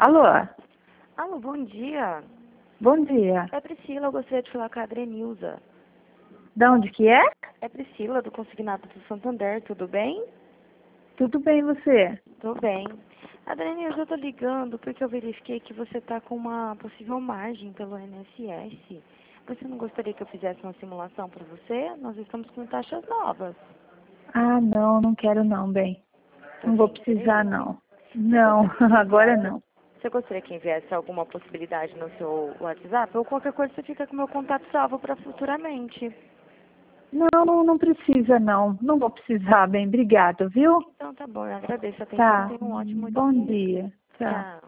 Alô? Alô, bom dia. Bom dia. É Priscila, eu gostaria de falar com a Adrenilza. Da onde que é? É Priscila, do Consignado do Santander, tudo bem? Tudo bem, e você? Tô bem. Adrenilza, eu tô ligando porque eu verifiquei que você tá com uma possível margem pelo INSS. Você não gostaria que eu fizesse uma simulação para você? Nós estamos com taxas novas. Ah, não, não quero não, bem. Tô Não vou sem precisar, interesse. não. Você Não, gostaria que agora enviasse, não. você gostaria que enviasse alguma possibilidade no seu WhatsApp? Ou qualquer coisa você fica com o meu contato salvo para futuramente. Não precisa, não. Não vou precisar, bem. Obrigada, viu? Então tá bom, eu agradeço a atenção. Tá. Tenha um ótimo Bom dia. dia. Tchau. Tchau.